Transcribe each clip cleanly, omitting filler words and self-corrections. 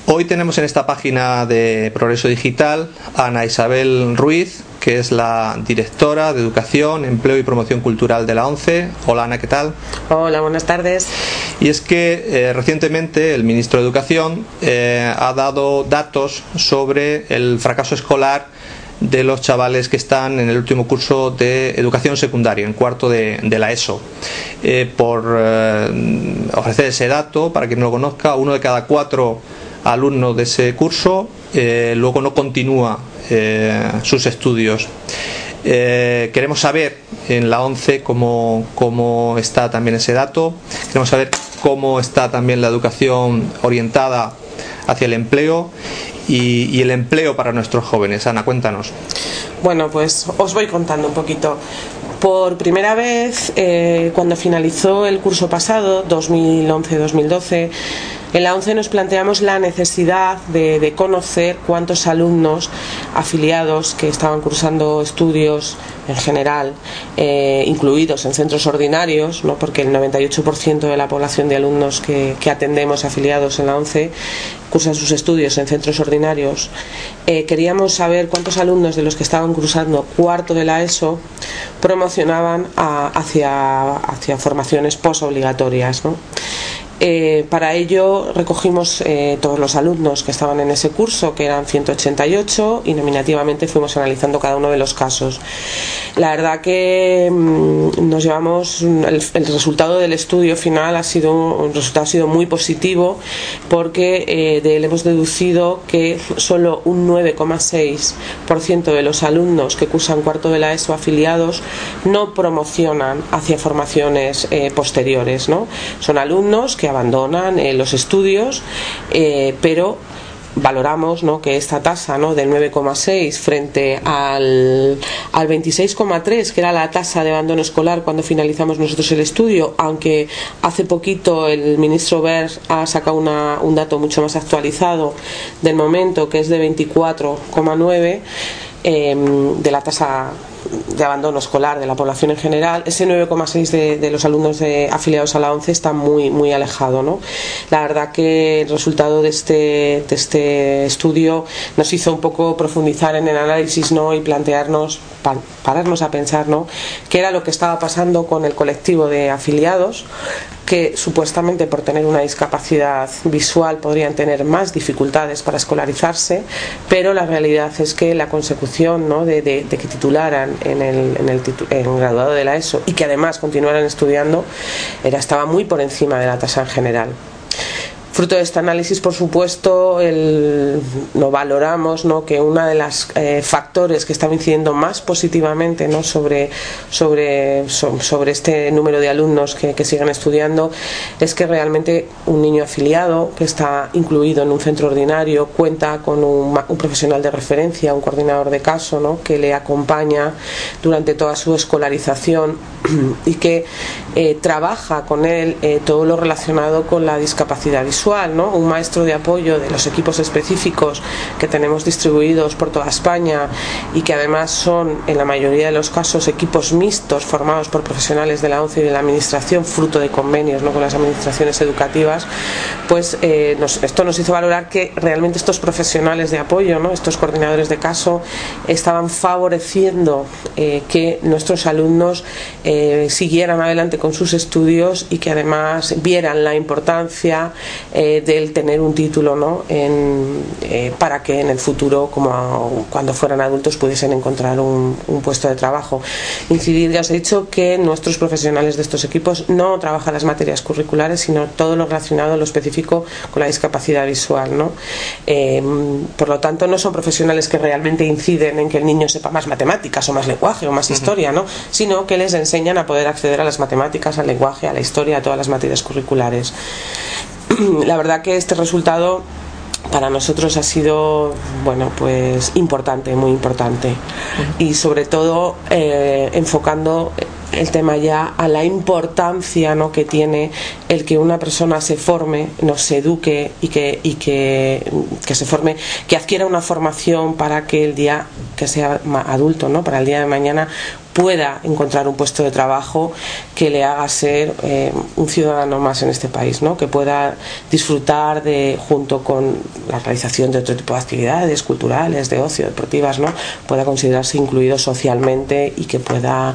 Hoy tenemos en esta página de Progreso Digital a Ana Isabel Ruiz, que es la directora de Educación, Empleo y Promoción Cultural de la ONCE. Hola Ana, ¿qué tal? Hola, buenas tardes. Y es que recientemente el ministro de Educación ha dado datos sobre el fracaso escolar de los chavales que están en el último curso de educación secundaria, en cuarto de la ESO. Por ofrecer ese dato, para quien no lo conozca, 1 de cada 4 alumnos de ese curso luego no continúa sus estudios. Queremos saber en la ONCE cómo está también ese dato. Queremos saber cómo está también la educación orientada hacia el empleo y el empleo para nuestros jóvenes. Ana, cuéntanos. Bueno, pues os voy contando un poquito. Por primera vez, cuando finalizó el curso pasado, 2011-2012, en la ONCE nos planteamos la necesidad de conocer cuántos alumnos afiliados que estaban cursando estudios en general, incluidos en centros ordinarios, ¿no? Porque el 98% de la población de alumnos que atendemos afiliados en la ONCE cursan sus estudios en centros ordinarios. Queríamos saber cuántos alumnos de los que estaban cursando cuarto de la ESO promocionaban hacia formaciones posobligatorias, ¿no? Para ello recogimos todos los alumnos que estaban en ese curso, que eran 188, y nominativamente fuimos analizando cada uno de los casos. La verdad que nos llevamos el resultado del estudio final ha sido muy positivo, porque de él hemos deducido que solo un 9,6% de los alumnos que cursan cuarto de la ESO afiliados no promocionan hacia formaciones posteriores, ¿no? Son alumnos que abandonan los estudios, pero valoramos, ¿no?, que esta tasa, ¿no?, del 9,6 frente al 26,3, que era la tasa de abandono escolar cuando finalizamos nosotros el estudio, aunque hace poquito el ministro Wert ha sacado un dato mucho más actualizado del momento, que es de 24,9 de la tasa de abandono escolar de la población en general. Ese 9,6 de los alumnos afiliados a la ONCE está muy alejado, ¿no? La verdad que el resultado de este estudio nos hizo un poco profundizar en el análisis, ¿no?, y plantearnos, pararnos a pensar, ¿no?, qué era lo que estaba pasando con el colectivo de afiliados, que supuestamente por tener una discapacidad visual podrían tener más dificultades para escolarizarse, pero la realidad es que la consecución, ¿no?, de que titularan en el graduado de la ESO y que además continuaran estudiando estaba muy por encima de la tasa en general. Fruto de este análisis, por supuesto, lo valoramos, ¿no?, que uno de los factores que estaba incidiendo más positivamente, ¿no?, sobre este número de alumnos que siguen estudiando, es que realmente un niño afiliado que está incluido en un centro ordinario cuenta con un profesional de referencia, un coordinador de caso, ¿no?, que le acompaña durante toda su escolarización y que trabaja con él todo lo relacionado con la discapacidad visual, ¿no? Un maestro de apoyo de los equipos específicos que tenemos distribuidos por toda España, y que además son en la mayoría de los casos equipos mixtos formados por profesionales de la ONCE y de la administración, fruto de convenios, ¿no?, con las administraciones educativas. Pues esto nos hizo valorar que realmente estos profesionales de apoyo, ¿no?, estos coordinadores de caso, estaban favoreciendo que nuestros alumnos siguieran adelante con sus estudios, y que además vieran la importancia del tener un título, ¿no?, para que en el futuro, como cuando fueran adultos, pudiesen encontrar un puesto de trabajo. Incidir, ya os he dicho, que nuestros profesionales de estos equipos no trabajan las materias curriculares, sino todo lo relacionado, lo específico con la discapacidad visual, ¿no? Por lo tanto, no son profesionales que realmente inciden en que el niño sepa más matemáticas o más lenguaje o más historia, ¿no?, sino que les enseñan a poder acceder a las matemáticas, al lenguaje, a la historia, a todas las materias curriculares. La verdad que este resultado para nosotros ha sido, bueno, pues importante, muy importante, y sobre todo enfocando el tema ya a la importancia, ¿no?, que tiene el que una persona se forme, no se eduque y que se forme, que adquiera una formación para que el día que sea adulto, ¿no?, para el día de mañana pueda encontrar un puesto de trabajo que le haga ser un ciudadano más en este país, ¿no? Que pueda disfrutar junto con la realización de otro tipo de actividades culturales, de ocio, deportivas, ¿no? Pueda considerarse incluido socialmente y que pueda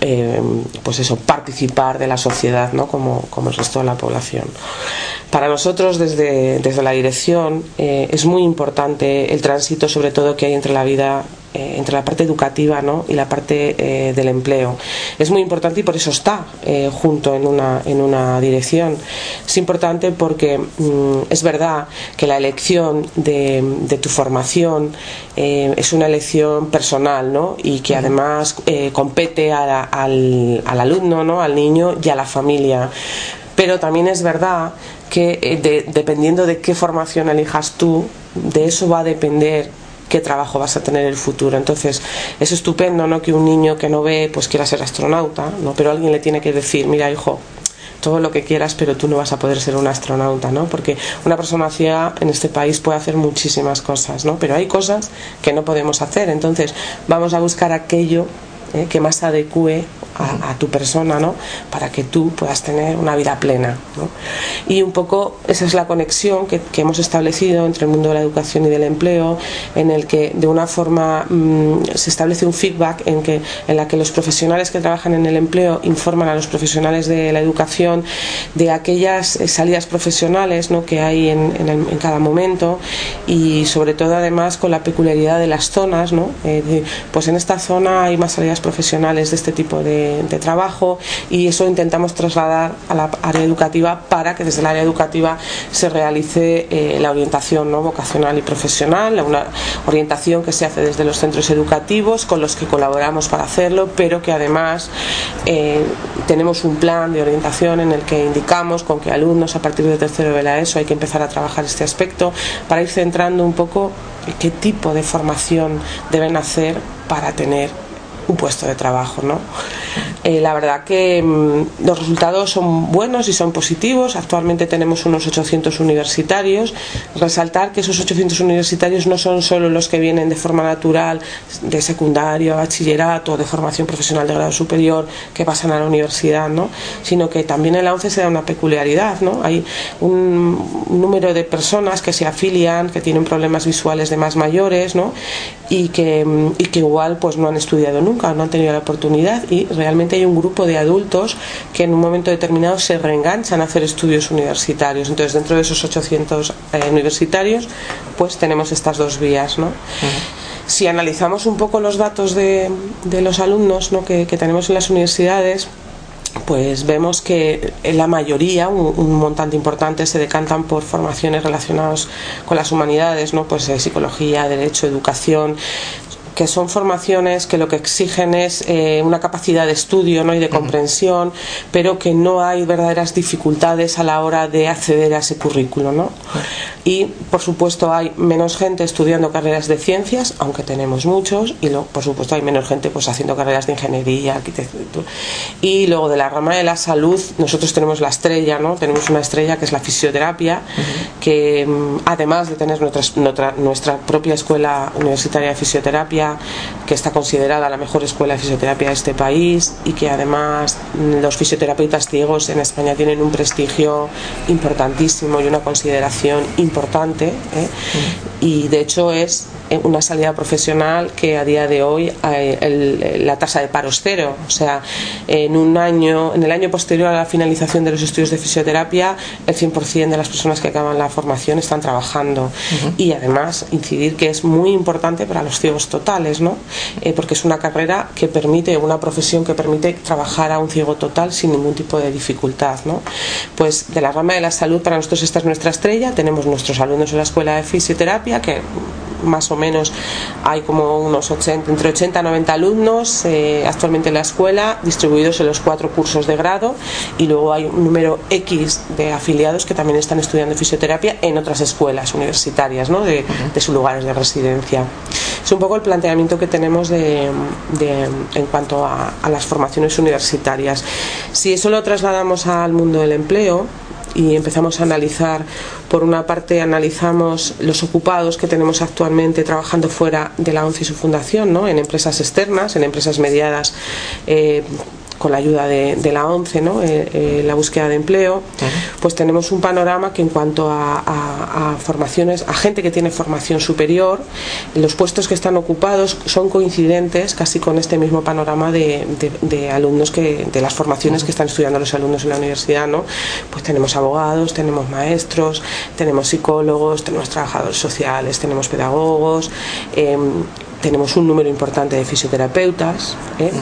participar de la sociedad, ¿no? Como el resto de la población. Para nosotros desde la dirección es muy importante el tránsito, sobre todo, que hay entre la vida, entre la parte educativa, ¿no? Y la parte del empleo. Es muy importante y por eso está junto en una dirección. Es importante porque es verdad que la elección de tu formación es una elección personal, ¿no? Y que además compete al alumno, ¿no? Al niño y a la familia. Pero también es verdad que dependiendo de qué formación elijas tú, de eso va a depender qué trabajo vas a tener en el futuro. Entonces es estupendo, ¿no? Que un niño que no ve pues quiera ser astronauta, ¿no? Pero alguien le tiene que decir, mira, hijo, todo lo que quieras, pero tú no vas a poder ser un astronauta, ¿no? Porque una persona ciega en este país puede hacer muchísimas cosas, ¿no? Pero hay cosas que no podemos hacer. Entonces vamos a buscar aquello que más adecue a tu persona, ¿no? Para que tú puedas tener una vida plena, ¿no? Y un poco esa es la conexión que hemos establecido entre el mundo de la educación y del empleo, en el que de una forma se establece un feedback en la que los profesionales que trabajan en el empleo informan a los profesionales de la educación de aquellas salidas profesionales, ¿no? Que hay en cada momento, y sobre todo además con la peculiaridad de las zonas, ¿no? Pues en esta zona hay más salidas profesionales de este tipo de trabajo, y eso intentamos trasladar a la área educativa para que desde el área educativa se realice la orientación, ¿no? Vocacional y profesional, una orientación que se hace desde los centros educativos con los que colaboramos para hacerlo, pero que además tenemos un plan de orientación en el que indicamos con qué alumnos a partir de tercero de la ESO hay que empezar a trabajar este aspecto para ir centrando un poco qué tipo de formación deben hacer para tener un puesto de trabajo, ¿no? La verdad que los resultados son buenos y son positivos. Actualmente tenemos unos 800 universitarios. Resaltar que esos 800 universitarios no son solo los que vienen de forma natural de secundario, bachillerato, de formación profesional de grado superior, que pasan a la universidad, ¿no? Sino que también en la ONCE se da una peculiaridad, ¿no? Hay un número de personas que se afilian, que tienen problemas visuales de más mayores, ¿no? Y que igual pues no han estudiado nunca, no han tenido la oportunidad, y realmente hay un grupo de adultos que en un momento determinado se reenganchan a hacer estudios universitarios. Entonces dentro de esos 800 universitarios pues tenemos estas dos vías, ¿no? Si analizamos un poco los datos de los alumnos, ¿no? que tenemos en las universidades, pues vemos que la mayoría, un montante importante, se decantan por formaciones relacionadas con las humanidades, ¿no? Pues psicología, derecho, educación, que son formaciones que lo que exigen es una capacidad de estudio, ¿no? Y de comprensión, pero que no hay verdaderas dificultades a la hora de acceder a ese currículo, ¿no? Y por supuesto hay menos gente estudiando carreras de ciencias, aunque tenemos muchos, y luego por supuesto hay menos gente pues haciendo carreras de ingeniería, arquitectura. Y luego de la rama de la salud nosotros tenemos la estrella, ¿no? Tenemos una estrella que es la fisioterapia, que además de tener nuestra propia escuela universitaria de fisioterapia, que está considerada la mejor escuela de fisioterapia de este país, y que además los fisioterapeutas ciegos en España tienen un prestigio importantísimo y una consideración importante, y de hecho es una salida profesional que a día de hoy la tasa de paro es cero. O sea, en el año posterior a la finalización de los estudios de fisioterapia, el 100% de las personas que acaban la formación están trabajando. Y además incidir que es muy importante para los ciegos totales, ¿no? Porque es una carrera que permite, una profesión que permite trabajar a un ciego total sin ningún tipo de dificultad, ¿no? Pues de la rama de la salud, para nosotros esta es nuestra estrella. Tenemos nuestros alumnos en la escuela de fisioterapia, que más o menos hay como unos entre 80 y 90 alumnos actualmente en la escuela, distribuidos en los 4 cursos de grado, y luego hay un número X de afiliados que también están estudiando fisioterapia en otras escuelas universitarias, ¿no? de sus lugares de residencia. Es un poco el planteamiento que tenemos en cuanto a las formaciones universitarias. Si eso lo trasladamos al mundo del empleo y empezamos a analizar, por una parte analizamos los ocupados que tenemos actualmente trabajando fuera de la ONCE y su fundación, ¿no? En empresas externas, en empresas mediadas con la ayuda de la ONCE, ¿no? La búsqueda de empleo, pues tenemos un panorama que en cuanto a formaciones, a gente que tiene formación superior, los puestos que están ocupados son coincidentes casi con este mismo panorama de alumnos de las formaciones que están estudiando los alumnos en la universidad, ¿no? Pues tenemos abogados, tenemos maestros, tenemos psicólogos, tenemos trabajadores sociales, tenemos pedagogos, tenemos un número importante de fisioterapeutas,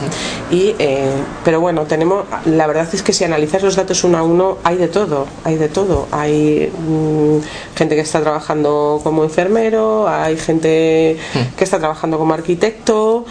pero bueno, la verdad es que si analizas los datos uno a uno hay de todo, hay gente que está trabajando como enfermero, hay gente que está trabajando como arquitecto,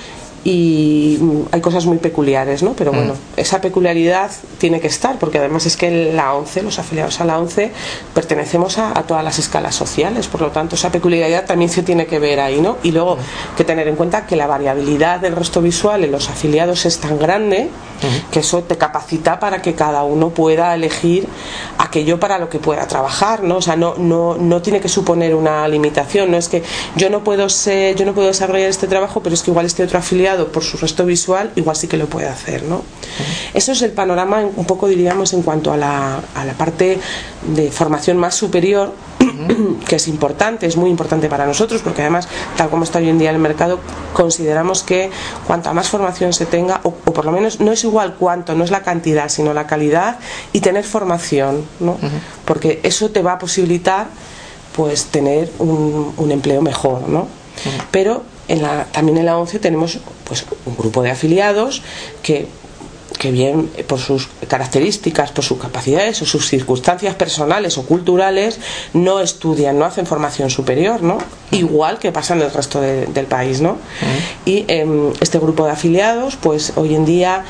y hay cosas muy peculiares, ¿no? Pero bueno, esa peculiaridad tiene que estar, porque además es que la ONCE, los afiliados a la ONCE, pertenecemos a todas las escalas sociales, por lo tanto esa peculiaridad también se tiene que ver ahí, ¿no? Y luego que tener en cuenta que la variabilidad del rostro visual en los afiliados es tan grande que eso te capacita para que cada uno pueda elegir aquello para lo que pueda trabajar, ¿no? O sea, no tiene que suponer una limitación, no es que yo no puedo desarrollar este trabajo, pero es que igual este otro afiliado por su rostro visual igual sí que lo puede hacer, ¿no? Eso es el panorama un poco, diríamos, en cuanto a la parte de formación más superior, que es importante, es muy importante para nosotros, porque además, tal como está hoy en día el mercado, consideramos que cuanta más formación se tenga, o por lo menos no es igual cuánto, no es la cantidad, sino la calidad, y tener formación, ¿no? Porque eso te va a posibilitar pues tener un empleo mejor, ¿no? Pero también en la ONCE tenemos pues un grupo de afiliados que bien por sus características, por sus capacidades o sus circunstancias personales o culturales no estudian, no hacen formación superior, ¿no? Igual que pasa en el resto del país, ¿no? Y este grupo de afiliados, pues hoy en día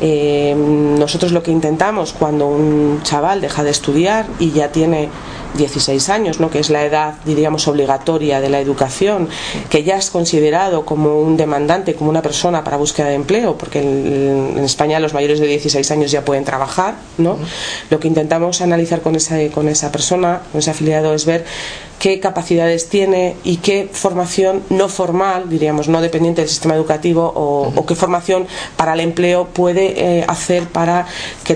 nosotros lo que intentamos cuando un chaval deja de estudiar y ya tiene 16 años, ¿no? Que es la edad, diríamos, obligatoria de la educación, que ya es considerado como un demandante, como una persona para búsqueda de empleo, porque en España los mayores de 16 años ya pueden trabajar, ¿no? Lo que intentamos analizar con esa persona, con ese afiliado, es ver qué capacidades tiene y qué formación no formal, diríamos, no dependiente del sistema educativo, o qué formación para el empleo puede hacer para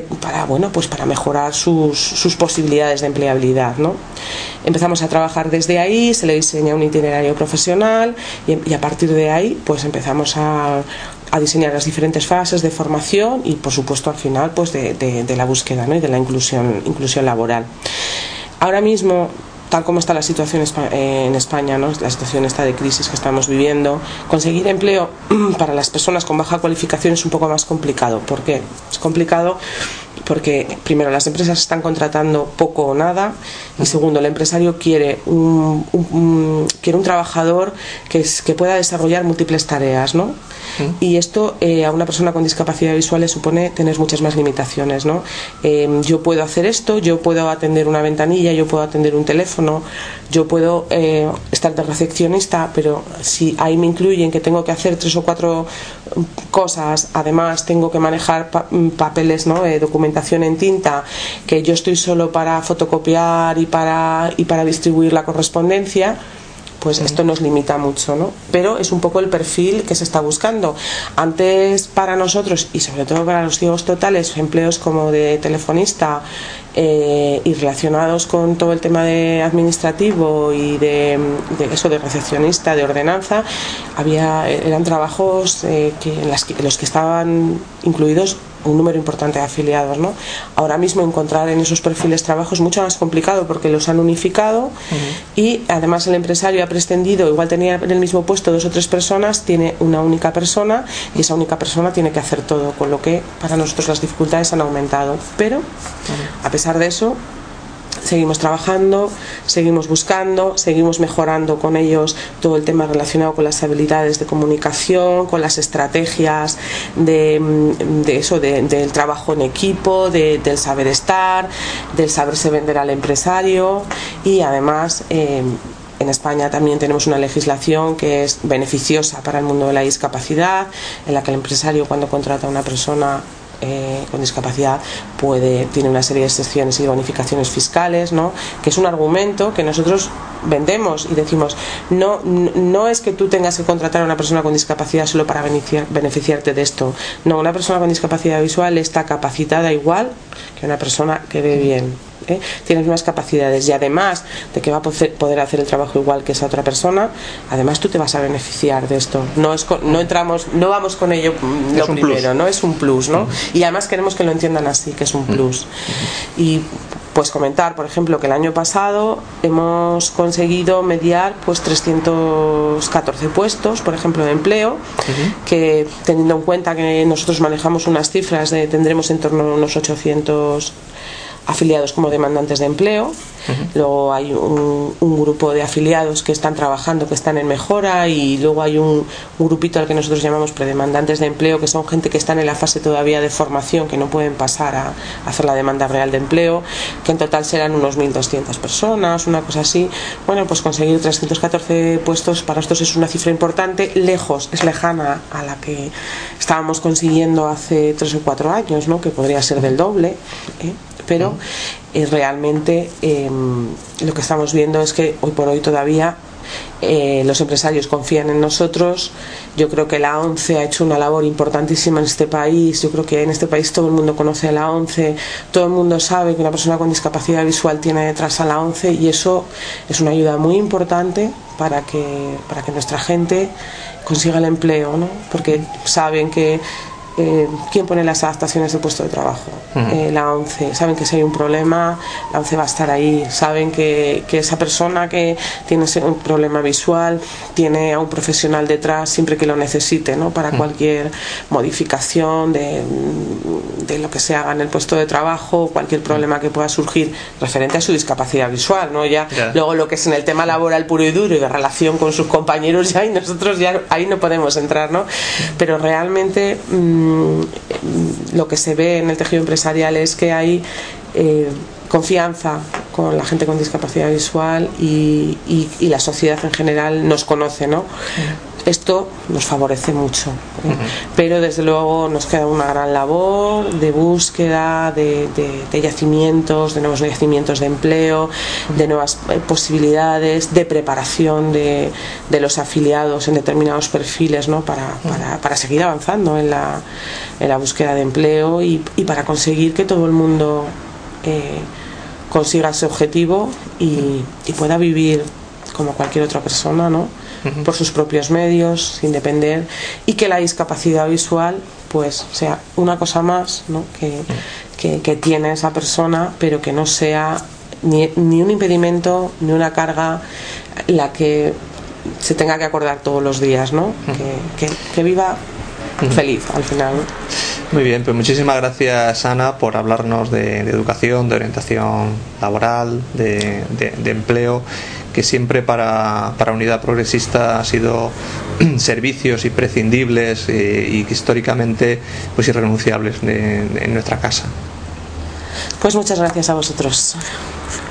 mejorar sus posibilidades de empleabilidad, ¿no? Empezamos a trabajar desde ahí, se le diseña un itinerario profesional y a partir de ahí pues empezamos a diseñar las diferentes fases de formación y por supuesto al final pues de la búsqueda, ¿no? Y de la inclusión laboral. Ahora mismo, tal como está la situación en España, ¿no? La situación esta de crisis que estamos viviendo, conseguir empleo para las personas con baja cualificación es un poco más complicado. ¿Por qué? Es complicado porque, primero, las empresas están contratando poco o nada, y segundo, el empresario quiere un trabajador que pueda desarrollar múltiples tareas, ¿no? Y esto a una persona con discapacidad visual le supone tener muchas más limitaciones, ¿no? Yo puedo hacer esto, yo puedo atender una ventanilla, yo puedo atender un teléfono, yo puedo estar de recepcionista, pero si ahí me incluyen que tengo que hacer 3 o 4 cosas, además tengo que manejar papeles, ¿no? Documentación en tinta, que yo estoy solo para fotocopiar y para distribuir la correspondencia, pues esto nos limita mucho, ¿no? Pero es un poco el perfil que se está buscando. Antes, para nosotros y sobre todo para los ciegos totales, empleos como de telefonista y relacionados con todo el tema de administrativo y de recepcionista, de ordenanza, eran trabajos en los que estaban incluidos un número importante de afiliados, ¿no? Ahora mismo encontrar en esos perfiles trabajo es mucho más complicado porque los han unificado y además el empresario ha prescindido, igual tenía en el mismo puesto 2 o 3 personas, tiene una única persona y esa única persona tiene que hacer todo, con lo que para nosotros las dificultades han aumentado. Pero a pesar de eso seguimos trabajando, seguimos buscando, seguimos mejorando con ellos todo el tema relacionado con las habilidades de comunicación, con las estrategias del trabajo en equipo, del saber estar, del saberse vender al empresario, y además En España también tenemos una legislación que es beneficiosa para el mundo de la discapacidad, en la que el empresario, cuando contrata a una persona con discapacidad, tiene una serie de excepciones y bonificaciones fiscales, ¿no? Que es un argumento que nosotros vendemos y decimos, no es que tú tengas que contratar a una persona con discapacidad solo para beneficiarte de esto. No, una persona con discapacidad visual está capacitada igual que una persona que ve bien. Tienes más capacidades, y además de que va a poder hacer el trabajo igual que esa otra persona, además tú te vas a beneficiar de esto. No vamos con ello lo primero, no es un plus, ¿no? Y además queremos que lo entiendan así, que es un plus. Y pues comentar, por ejemplo, que el año pasado hemos conseguido mediar pues 314 puestos, por ejemplo, de empleo, que, teniendo en cuenta que nosotros manejamos unas cifras tendremos en torno a unos 800 afiliados como demandantes de empleo. Luego hay un grupo de afiliados que están trabajando, que están en mejora, y luego hay un grupito al que nosotros llamamos predemandantes de empleo, que son gente que están en la fase todavía de formación, que no pueden pasar a hacer la demanda real de empleo, que en total serán unos 1.200 personas, una cosa así. Bueno, pues conseguir 314 puestos para nosotros es una cifra importante, es lejana a la que estábamos consiguiendo hace 3 o 4 años, ¿no? Que podría ser del doble, pero realmente lo que estamos viendo es que hoy por hoy todavía los empresarios confían en nosotros. Yo creo que la ONCE ha hecho una labor importantísima en este país. Yo creo que en este país todo el mundo conoce a la ONCE, todo el mundo sabe que una persona con discapacidad visual tiene detrás a la ONCE, y eso es una ayuda muy importante para que nuestra gente consiga el empleo, ¿no? Porque saben que ¿quién pone las adaptaciones del puesto de trabajo? La ONCE. Saben que si hay un problema, la ONCE va a estar ahí. Saben que esa persona que tiene un problema visual tiene a un profesional detrás siempre que lo necesite, ¿no? Para cualquier modificación de lo que se haga en el puesto de trabajo, cualquier problema que pueda surgir referente a su discapacidad visual, ¿no? Luego lo que es en el tema laboral puro y duro y de relación con sus compañeros, nosotros ahí no podemos entrar, ¿no? Pero realmente lo que se ve en el tejido empresarial es que hay confianza con la gente con discapacidad visual, y la sociedad en general nos conoce, ¿no? Esto nos favorece mucho, pero desde luego nos queda una gran labor de búsqueda de yacimientos, de nuevos yacimientos de empleo, de nuevas posibilidades, de preparación de los afiliados en determinados perfiles, ¿no? Para seguir avanzando en la búsqueda de empleo, y para conseguir que todo el mundo consiga ese objetivo y pueda vivir como cualquier otra persona, ¿no? Por sus propios medios, sin depender, y que la discapacidad visual pues sea una cosa más, ¿no? que tiene esa persona, pero que no sea ni un impedimento ni una carga la que se tenga que acordar todos los días, ¿no? Que viva feliz al final, ¿no? Muy bien, pues muchísimas gracias, Ana, por hablarnos de educación, de orientación laboral, de empleo, que siempre para Unidad Progresista ha sido servicios imprescindibles y históricamente pues irrenunciables en nuestra casa. Pues muchas gracias a vosotros.